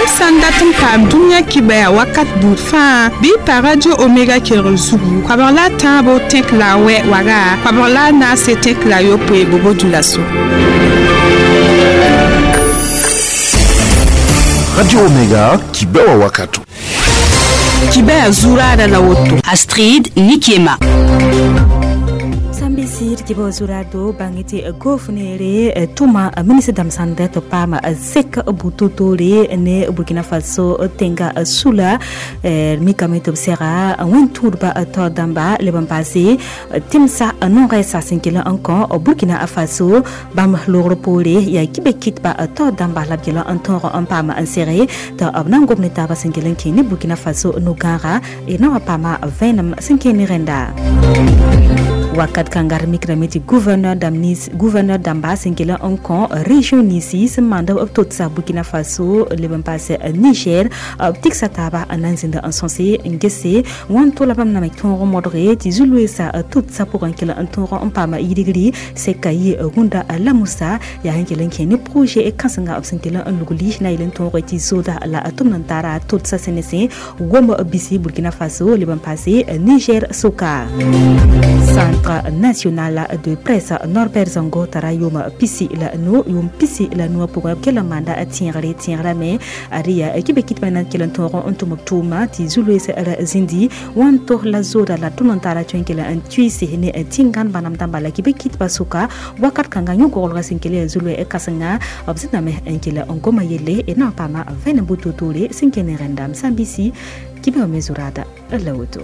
Mam sandatum pam dunya kibaya wakat bufa bi pa radio Omega Kerezugu. Kabala tabo tek la we waga. Kabala na se tek la yo pe bobo du lasso. Radio Omega Kibawa Wakato. Kibaya zura da la woto. Astrid Nikiema. Sambisir kibo zurado bangiti gofnere tuma ministre damsande to pama sek bututore ne Burkina Faso tenga sula mikamito sera wen turba to damba le ban passé timsa non resa sinkela encore Burkina Faso bam loro pole ya kibe kitba to damba la gela entoro en pama inséré to abnan gomneta ba sinkelen kini Burkina Faso no gara e na pama venam sinkeni renda wakat kangar mikramiti gouverneur d'Amba singela Hong région Nissi manda tot sa Burkina Faso le ban passé Niger tik sataba ananzindaensensé ngese wanto la bam na mekton modré ti zulwe sa tot sa pour un kila entoro pama idigri se kayi runda la musa ya hankelen kene projet e kansanga absingela luguli na ilen ton ti soda la atumnantara tot sa senese gomo bisi Burkina Faso le ban passé Niger soka Centre national de presse Norbert Zongo Tarayuma pisi la no pour quel mandat tirer mais aria kibekit manan kelan toron ontumutuma ti zulu se zindi wanto la zoda la tunantara twenkela antuisi ne tingan banam tambala kibekit basuka wakat kanga nyugo olga sinkele zulu e kasanga obsina me enkela ongoma yele e na pama vene bututule sinkene rendam sambisi kibe mezurada la woto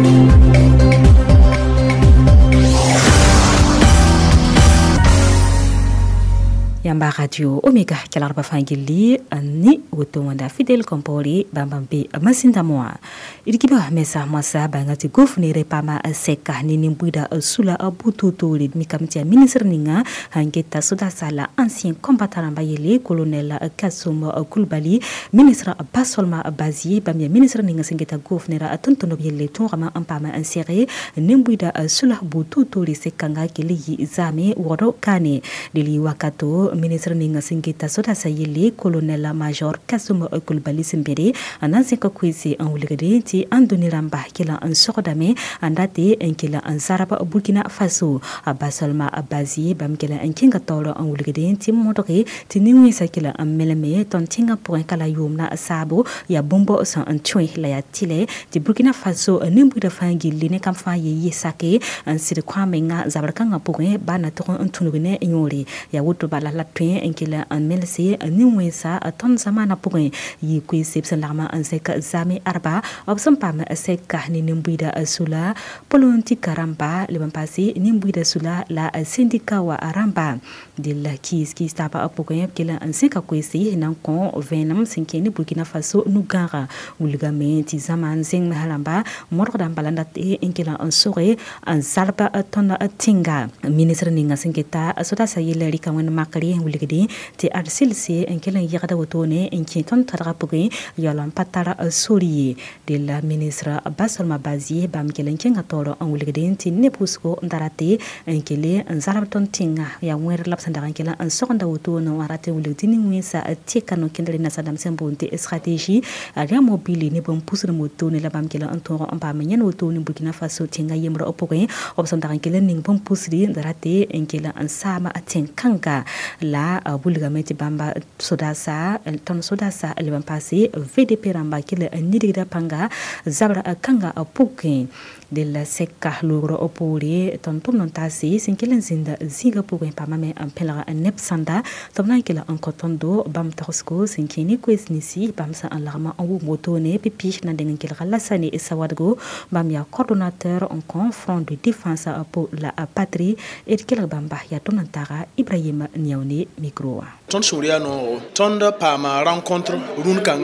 Yamba radio Omega Kalarba Fangili ni utomanda fidèle compori bambambe masinda moa idikiba mesa masa bangati gofnere pama seka ni nimbuda sula abututu le mikamtia ministre ninga hangeta soda sala ancien combattant bayele colonel Kasum Kulbali ministre Basolma Bazi bamia ministre ninga singeta gofnera atontono yele torama ampama inséré nimbuda sula bututu le sekanga kili zame woro kane dili wakato ministre ninga singita soda sayele colonel major Kasum Kulbali simbere ananse ko kwisi en wuligade ti andoni ramba kila en sordame andate en kila en saraba Burkina Faso abasalma abazi bam kila en kinga tolo en wuligade ti modore ti niwi sakila en meleme ton tinga pour kala yumna sabo ya bombo san en tui la ya tile ti Burkina Faso nimbu da fangi line kam fa ye sake en sir kwame nga zabarkanga pour bana to en tunugine nyori ya wuto bala la tui en kila en melse niwi sa ton zamana pour yi kwisi larma en sek zame arba obsam pam seka ni nimbuida sula polonti karamba le ban passé nimbuida sula la syndicat wa aramba de la qui staba apokoyep kila en seka kwisi nan kon venam sinkeni Burkina Faso nugara ulgamenti zaman zeng mahalamba morda balanda te enkila en sore en salba tonna tinga ministre ninga sinketa soda sayele rikawen makari ulgedi te arsilse enkila yigada wotone enkiton tarapoge yalan patara soriye de la ministre Basolma Bazie bam kelen kenga tolo en wulgeden ti nepusko ndarate enkele en zarabton tinga ya wer lapsandara enkela en sokonda woto no warate wulgedini wisa tikano kendele na sadam sembonte stratégie ya mobile ne bam pusre moto ne la bam kelen en toro en bam nyen woto ni Burkina Faso tinga yemro opoke obsandara enkele ning bam pusri ndarate enkela en sama atenkanga la bulgameti bamba sodasa ton sodasa le bam passé VDP ramba kile nidigda panga zabra kanga apuke de la seka logro opore tontom non tasi sinkelen zinda ziga puke pamame ampela nepsanda tomna kila ankotondo bam tosko sinkini kwesnisi bamsa alarma en motone pipi na dengan kila lasani sawadgo bam ya coordonnateur en front de défense pour la patrie et kila bamba ya tonantara Ibrahima Niaone micro ton suriano tonda pama rencontre run kanga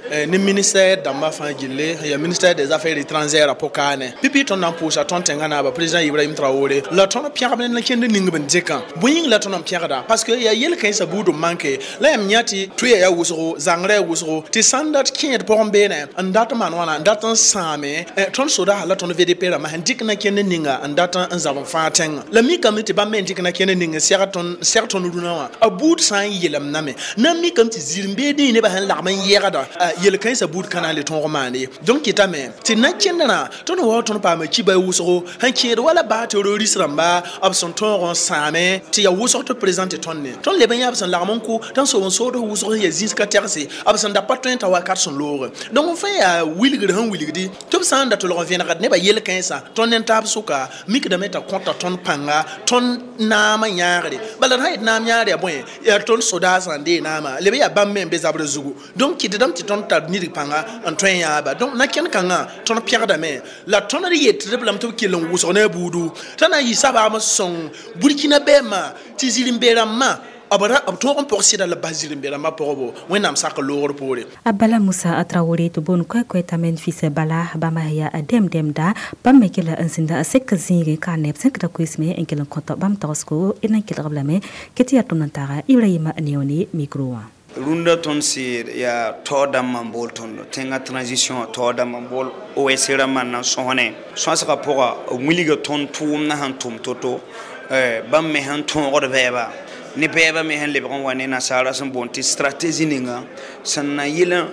ni ministère d'amba fangile ya ministère des affaires étrangères à pokane pipi ton amposa ton tengana ba président Ibrahim Traoré la ton pierre ben la kende ning ben deka boying la ton pierre da parce que ya yel kan sa budu manke la yam nyati tuya ya wusro zangre wusro ti sandat kien de pombene andata man wana andata same ton soda la ton VDP la ma handik na kende ninga andata nzavon faten la mi kamiti ba men dik na kende ninga certon dunawa abud san yelam name na mi kamti zirmbe de ne ba han la man yegada yel kan sa bud kana le ton romane donc kitame ti na kende na ton wa ton pa ma kiba wusro han kien wala ba terroriste ramba abson ton ron same ti ya wusro to présenter ton le ben abson la mon ko dans son sodo wusro ya ziska terse abson da patron ta wa karson lore donc on fait wilgir han wilgidi to san da to le revient ne ba yel kan sa ton entab suka mik da meta konta ton panga ton na ma nyaare balan hayt na nyaare boy ya ton soda sande na ma le be ya bam men be zabre zugu donc ki dedam ti ton ta ni panga en ton ya ba donc na ken kanga ton pierre da me la ton ri yet reblam to ki lon wuso na budu tana yi saba ma son burkina bema ti zilimbera ma abara abtoron porsi da la bazir mbera ma porobo wenam sak lor pore abala musa atrawore to bon ko tamen fils bala bama ya dem da pamekela ansinda sek zinge kanep sek da kuisme enkel konta bam tosko ina kel rablame keti atum tara ibrahima nioni micro runda ton sir ya toda mambol ton tenga transition toda mambol o esera man sohone so saka pora muliga ton tum na hantum toto bam me han ton ro beba ni beba me han lebron wane na sara son bonti stratégie ninga sanna yila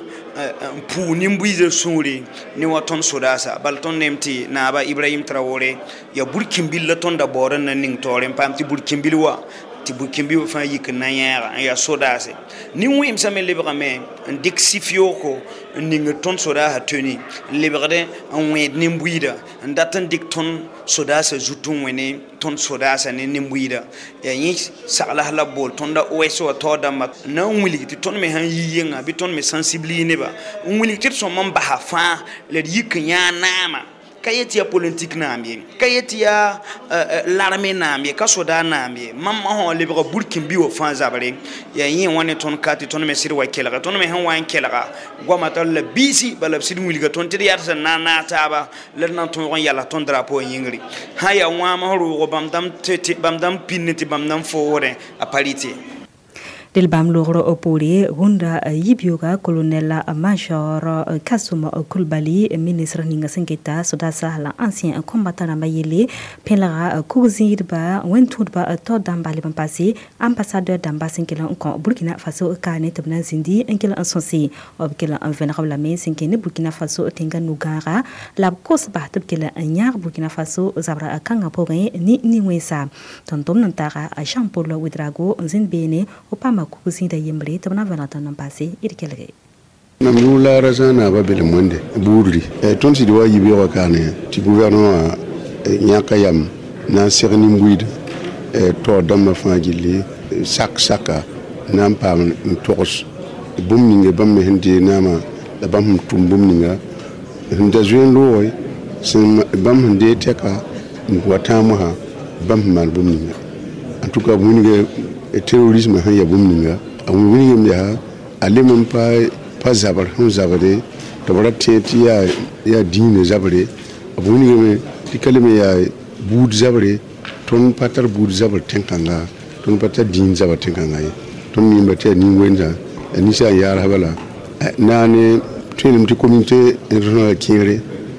pu nimbuize suri ni waton sodasa balton nemti na ba Ibrahim Traoré ya burkimbil ton da boran na ning toren pamti burkimbilwa ti burkimbi fa yik na ya sodase ni wim samel lebrame dexifio ko ning ton soda ha teni lebrade en wed nimbuida ndatan dik ton sodase jutun wene ton sodase ne nimbuida ya yi sala la bol ton da oso to da mak na wili ti ton me han yiyenga bi ton me sensibili ne ba wili ti so man ba ha fa le yik nya nama kayeti ya politique nambi kayeti ya l'armée nambi ka soda nambi mamma ho le bro burkimbi wo fan zabare ya yin woni ton kati ton me sir wa kelga ton me han wan kelga goma tal la bisi bala sid wilga ton ti yarta na taba le nan ton ron yalla ton drapeau yingri ha ya wa ma ro bamdam tete bamdam piniti bamdam fowore a parité del bam logro opori gunda yibioga colonel major Kasuma Kulbali ministre ninga sengeta sodasa la ancien combattant na mayele pelara kuzirba wentudba to dambali passé ambassadeur d'ambassade en Burkina Faso kanet bna zindi enkela ansonsi obkela en vénérable mais senkene Burkina Faso tenga nugara la kosba tabkela nyar Burkina Faso zabra kanga pore ni wesa tontom nantara Jean Paul Ouedraogo nzinbene opama kukusinda yembre tabna vanatan passé irkelge namula razana babele monde burri ton si doit yibi wakane ti gouvernement nyakayam na serni mbuid to dama fangili saka nam pam toros bumninge bamme hindi nama da bam tum bumninga nda juen loy sim bam hinde teka ngwatama ha bam mal bumninga en tout cas bunige terrorisme ha ya bumninga amu bunige ya alemon pa zabar hun zabare to barati ya dine zabare bunige me tikalme ya bud zabare ton patar bud zabar tenkanga ton patar din zabar tenkanga ton ni mbate ni wenza ni sa yar habala nane tenim ti communauté internationale kingre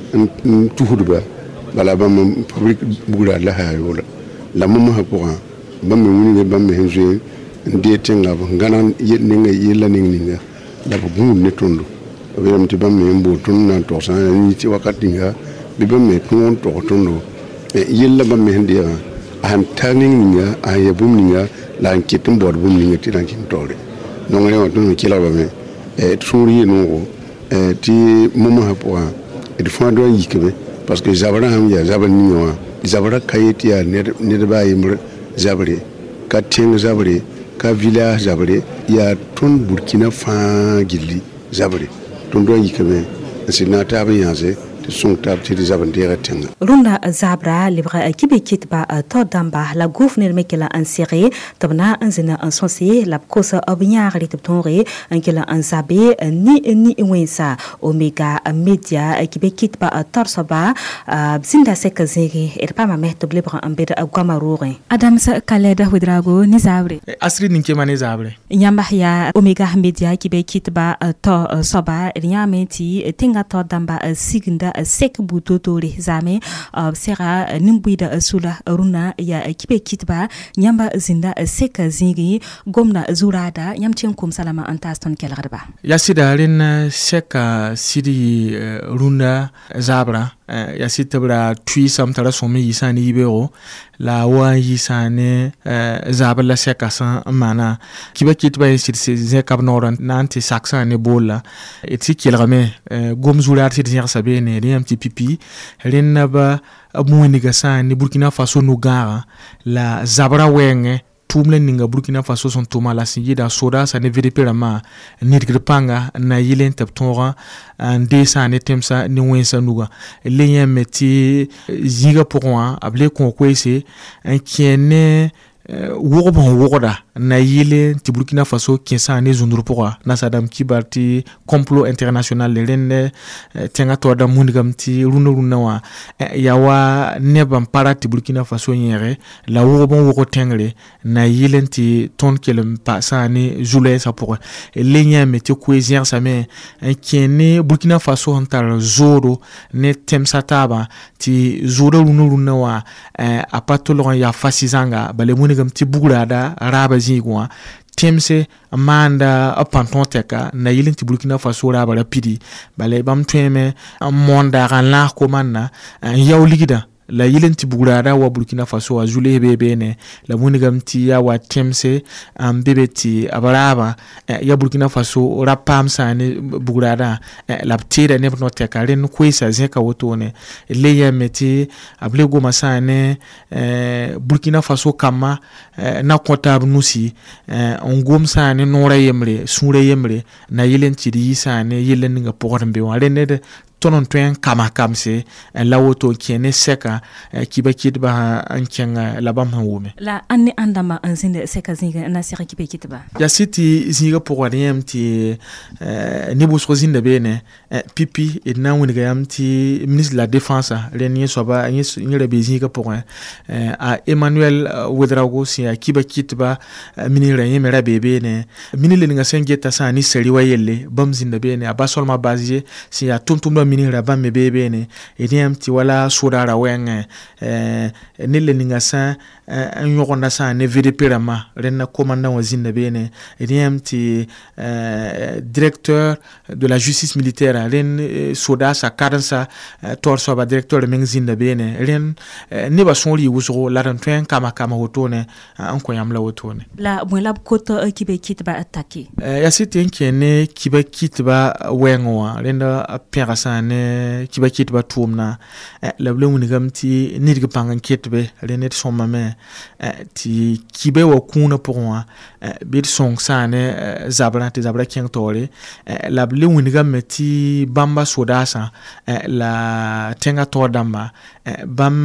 tuhudba bala bam public bugura la hayola la mama ha pour bam woni bam henje ndie tenga ngana yenga yela ninga la bu ne tondo wem ti bam mbo ton na to sa ni ti wakati nga bi bam me ton to tondo yella bam hende am taning nga ayabum nga la nkitin bod bum nga ti dan kin tore no ngale wa ton kila ba me turi no ti mama ha po et fando yikebe parce que zabara ham ya zabal ni wa zabara kayeti ya ne ba yimre zabare ka teng zabare ka village zabare ya ton Burkina fa gilli zabare ton do yikebe sinata ba yanze tɩ sõng taab tɩ d zab n deega tẽnga rũndã zabra lebga kibe kitba tao dãmba la gouverneur me kela n sege tɩ b na n zĩnd n sõse la b kos b yãagre tɩ b tõoge n kela n zabe ni wẽnsa omega media kibe kitba tarsba b zĩnda sɛk zĩige d paamame tɩ b lebg n bed goama roogẽ adams kalɛd wedrago ne zabre asri ninkema ne zabre yãmba yaa omega media kibe kitba tao soaba d yãame tɩ tẽnga tao dãmba sigenda sek butotore zame sera nimbuida sula runa ya kibe kitba nyamba zinda sek zingi gomna zurada nyamchen kum salama antaston kelgarba ya sida ren seka sidi runa zabra ya sitabra tui samtara somi yisani yibero la wa yisane zabra la seka san mana kibe kitba yisidi zekab noran nanti saksa ne bola eti kelgame gom zurada sidi sabe ne riam ti pipi ren ba amueniga sa ni Burkina Faso no gara la zabra wenge tumle ninga Burkina Faso son tuma la singida soda sa ne VDP rama nidgripanga na yilen taptonga ande sa ne temsa ni wensa nuga leyen meti ziga pourwa able kon kwese en kiene wogoda na yile ti Burkina Faso kinsa ne zundur pourwa na sadam kibarti complot international len tenga to da mundigam ti runa wa yawa nebam para ti Burkina Faso nyere la wogo tengre na yile ti ton kelem pasa ne zule sa pourwa lenya meti cohésion sa me kene Burkina Faso hantar zoro ne temsa taba ti zoro runa wa apatolo ya fasizanga bale munigam ti bugurada raba zigwa temse amanda apanton teka na yilin ti Burkina Faso raba rapidi bale bam tweme monda ran la komanna yaw ligida la yilin ti bugurada wa Burkina Faso wa zule bebene la munigam ti ya wa temse bebeti abaraba ya Burkina Faso rapam sane bugurada la tira ne no teka ren kwesa zeka wotone le ya meti able go masane Burkina Faso kama na kontab nusi ngom sane nora yemre sure yemre na yilin ti di sane yilin nga pogorbe wa ren tonon tuen kama kamse la woto kiene seka kiba kitba ankenga la bam hawume la anne andama anzinde seka zinga na seka kiba kitba ya siti zinga pourwadem ti ni bosozinde bene pipi et na woniga yam ti ministre de la défense renie soba ni rebezinga pour a Emmanuel Wedrago si kiba kitba minira yemera bebene minile ninga sengeta sa ni seri wayelle bam zinde bene abasolma bazie si ya tumtum mini raba me bebe ne ediam ti wala surara wenge nile ninga sa nyokonda sa ne VDP rama renna commandant wazine bene ediam ti directeur de la justice militaire ren soda sa karansa torso ba directeur mengzinde bene ren ne ba sonli wuzro la ran twen kama hotone anko yamla hotone la mwela koto kibe kitba attaqué ya site nkene kibe kitba wengo renda pera sa ne kiba kitba tumna la blemu gamti nidga pangan kitbe renet somame ti kibe wa kuna pourwa bit song sa ne zabra king tore la blemu gamti bamba sodasa la tenga tordamba bam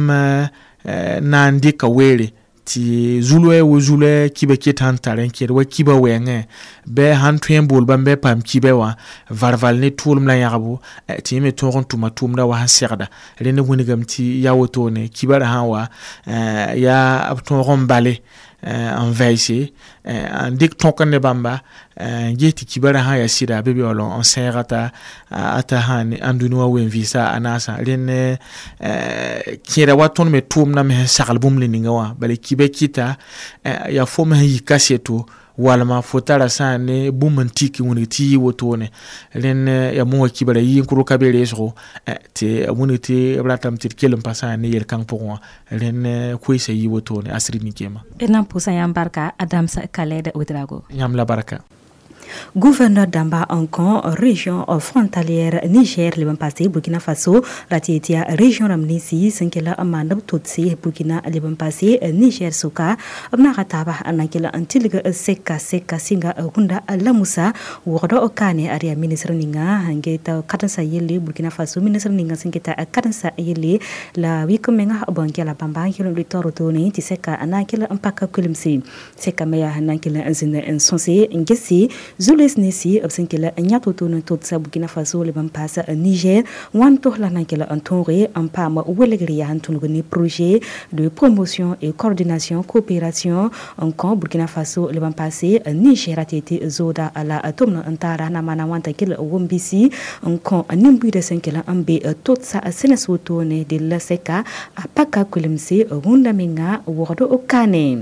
na ndika wele ti zulwe kibe kitan taren ki wa kiba wenge be han twembol bambe pam kibe wa varval ne tulum la yarabu ti me toron tuma tumda wa haserda rene wonigam ti yawotone kibara hawa ya abton bale en veille en dik tonkane bamba ngeti kibara ha ya sida bebe wala en serata ata hani andunwa wen visa anasa rene kira waton me tumna me sagalbum leninga wa bale kibe kita ya foma yi kaseto wala ma fotara sane bumantiki woniti wotone len ya mo kibara yi kuro kabere so te woniti bratam tir kelum pasane yer kan pour len kwese yi wotone asri nikema enam pusa yambarka adamsa kaleda wedrago yam la baraka Gouverneur d'Amba Ankon, région frontalière Niger, le passé Burkina Faso, Ratietia, région Ramnisi, Senkela Amandab Tutsi, Burkina, le passé Niger Soka, Abnarataba, Anakela Antilga Seka Singa Hunda Lamusa, Wado Okane, Area Ministre Ninga, Hangeta Katansa Yeli, Burkina Faso, Ministre Ninga Senketa Katansa Yeli, la Wikomenga Bankela Bamba, Kilom Litoro Toni, Tiseka, Anakela Ampaka Kulimsi, Seka Mea Hanakela Anzina and Sonse, Ngesi, Zules Nesi, Absenkela, Nyatoton, Totsa, Burkina Faso, le Bampasa, Niger, Wanto Lanakela Antore, Ampama, Ouelegria, Antonogoni, projet de promotion et coordination, coopération, en camp, Burkina Faso, le Bampase, Niger, Atete, Zoda, à la Tomna, Antara, Namana, Wantakil, Wombisi, en camp, Nimbu de Senkela, Ambe, Totsa, Seneswotone, de la Seka, Apaka Kulimse, Wundaminga, Wordo Okane.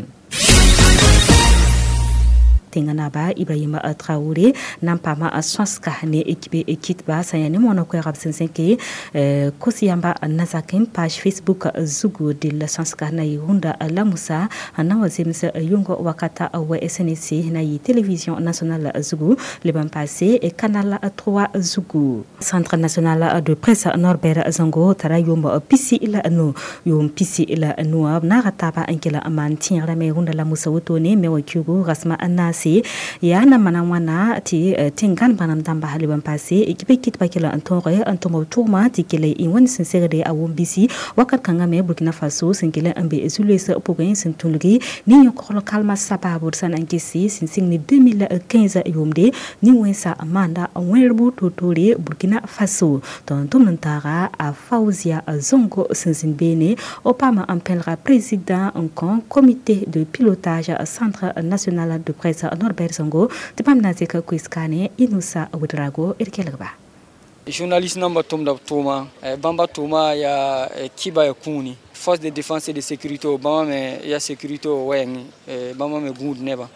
Tinganaba Ibrahima Traoré Nampama Swaska ne équipe Ekitba Sayani Monoko Rabsensenke Kosiamba Nazakim page Facebook Zugu de la Swaska na Yunda Lamusa Anawazimse Yungo Wakata Awe SNC na télévision nationale Zugu le ban passé et canal 3 Zugu Centre national de presse Norbert Zango Tarayum Pisi ila no yum Pisi ila no Narataba Ankela Amantin Rame Hunda Lamusa Wotone Mewa Kyugo Rasma Anasi yana manawana ti tengan banam damba haliban passé équipe kit bakela antore antomo tourma ti kele inwan sincere a wombisi wakat kanga me Burkina Faso sinkele ambe zulesa pogain sintulgi ni yokolo kalma sababu san ankesi sinsing 2015 yomde ni wensa amanda wenbu totori Burkina Faso tontom nantara a Fauzia Zongo Sinzinbene opama appellera président en comité de pilotage centre national de presse Norbert Zongo, de Pamnazeka Kwiskane, Inusa Oudrago, Erkelba. Journaliste number Toma, Bamba Toma, ya Kiba Kuni, force de défense et de sécurité au Bama, ya sécurité au Weng, Bama me good never.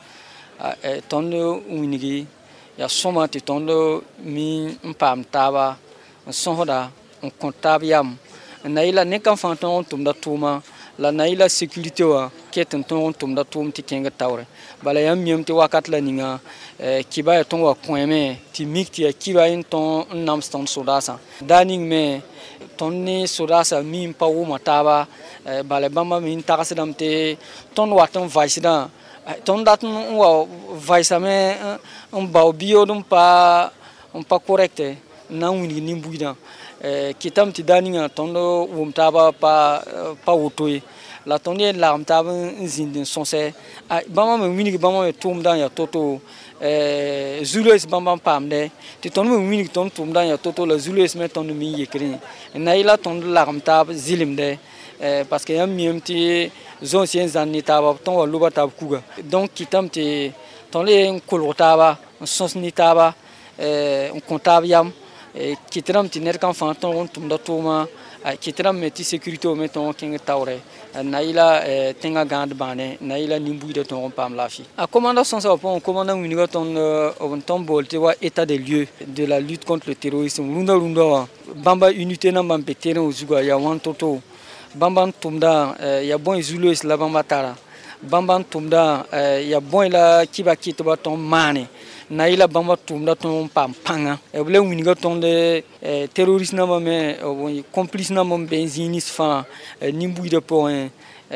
Tondo Unigi, ya Soma Tondo, mi Mpam Taba, Sonhoda, un comptabiam, Naila Nekan Fanton, Tumda Toma. La naila sécurité wa ketan ton tumda tum ti kenga tawre bala yam miam ti wakat la ninga kiba ton wa kweme ti mikti kiba in ton nam ston sodasa daning me ton ni sodasa mi pa wo mataba bala bamba min takasadam te ton watan vaisida ton dat wa vaisa me un baw bio dum pa correcte na wini nimbuida kitam ti daninga tondo wumtaba pa wotoy la tonde la amtaba zindin sonse bama me wini bama me tumdan ya toto zules bamba pamde ti ton me wini ton tumdan ya toto la zules me ton mi yekri na ila ton la amtaba zilimde parce que yam miemti zone sien zanitaba ton wa luba tab kuga donc kitam ti ton le kolotaba sons nitaba on comptable kitram tiner kan fanton tumda tuma kitram meti sécurité o meton king tawre naila tenga gand bane naila nimbu de ton pam lafi a commandant sans on commandant uniga ton bolte wa état des lieux de la lutte contre le terrorisme runda bamba unité na bambe terrain ozuga ya wantoto bamba tumda ya bon zulu la bamba tara bamba tumda ya bon la kiba kitba ton mane naila bamba tumda ton panga e bele winiga ton de terroriste na me complice na mom benzinis fa nimbu de point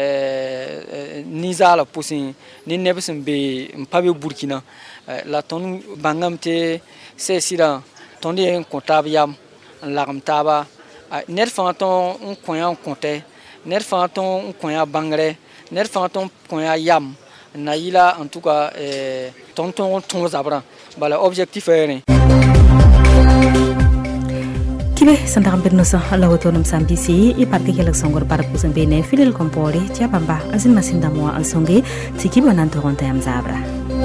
nizala posin ni nebsen be mpabe Burkina la ton bangamte c'est sira ton de comptable yam l'arm taba net fanton on koyan compte net fanton on koyan bangre net fanton koyan yam naila en tout cas tonton zabra bala objectif est kibe sandaram bernosa la otonom sambisi e parke kelak songor para pusan bene fidel compori tia bamba azin masinda mo ansonge tikibo nanto ronta yam zabra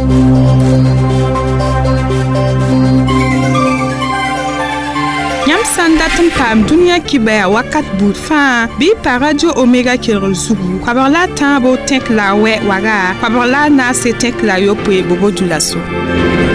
Yam sandatum pam dunia kibaya wakat bout fa bi par radio Omega Kerozugu kwabarla tabo tek la we waga kwabarla na se tek la yo pwe bobo dulaso